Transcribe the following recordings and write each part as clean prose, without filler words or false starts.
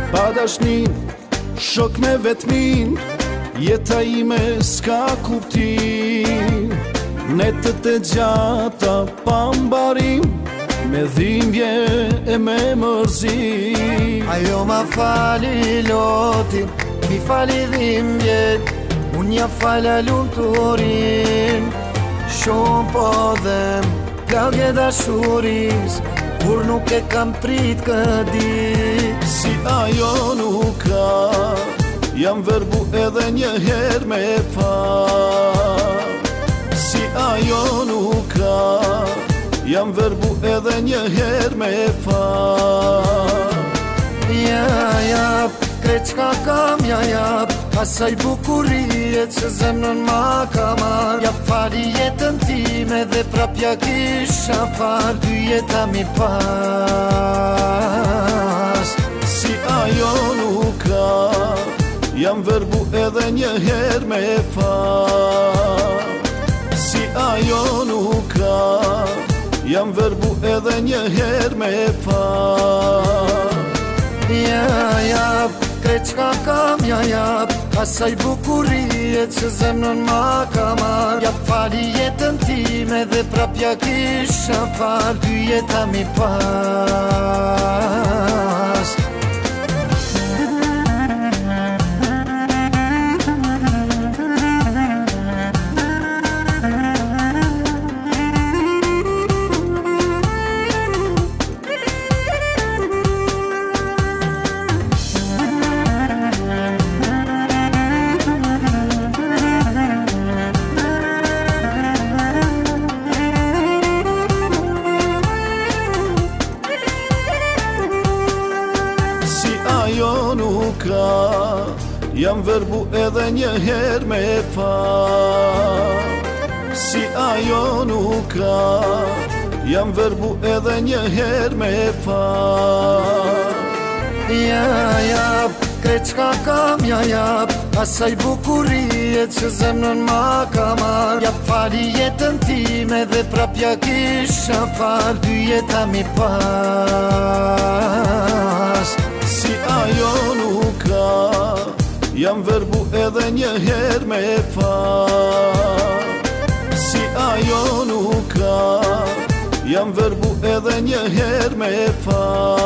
Pa dashnin, shok me vetmin, jeta ime s'ka kuptim. Netët e gjata pa mbarim, me dhimbje e me mërzim. Ajo ma fali lotin, mi fali dhimbjet, unë ja fala lumëturin. Shumë po dhem, plagë e dashuris, kur nuk e kam prit këtë dit. Si ajo nuk ka, jam verbu edhe një her me pa. Si ajo nuk ka, jam verbu edhe një her me pa. Ja jap, krejt qka kam ja jap, asaj bukurie që zemnën ma ka mar. Ja fali jetën time dhe prapja kisha fal, dy jeta mi pas. Si ajo nuk ka, jam verbu edhe një her me pa. Si ajo nuk ka, jam verbu edhe një her me pa. Ja jap, krejt qka kam ja jap, asaj bukurie që zemnën ma ka mar. Ja fali jetën time dhe prapja kisha fal, dy jeta mi pas. Ajo nuk ka, jam verbu edhe një her me pa. Si ajo nuk ka, jam verbu edhe një her me pa. Ja jap, krejt qka kam ja jap, asaj bukurie që zemnën ma ka mar. Ja fali jetën time dhe prapja kisha fal, dy jeta mi pas. Si ajo nuk ka, jam verbu edhe një her me pa. Si ajo nuk ka, jam verbu edhe një her me pa.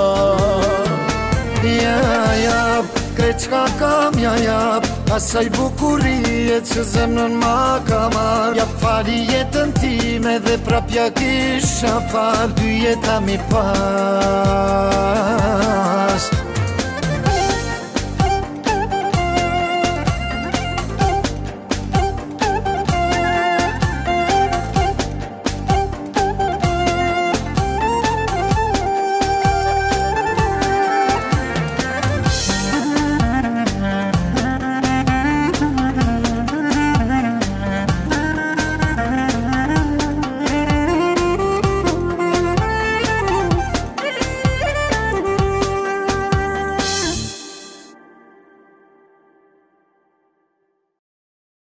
Ja jap, krejt qka kam ja jap, asaj bukurie që zemnën ma ka mar. Ja fali jetën time dhe prapja kisha fal, dy jeta mi pas.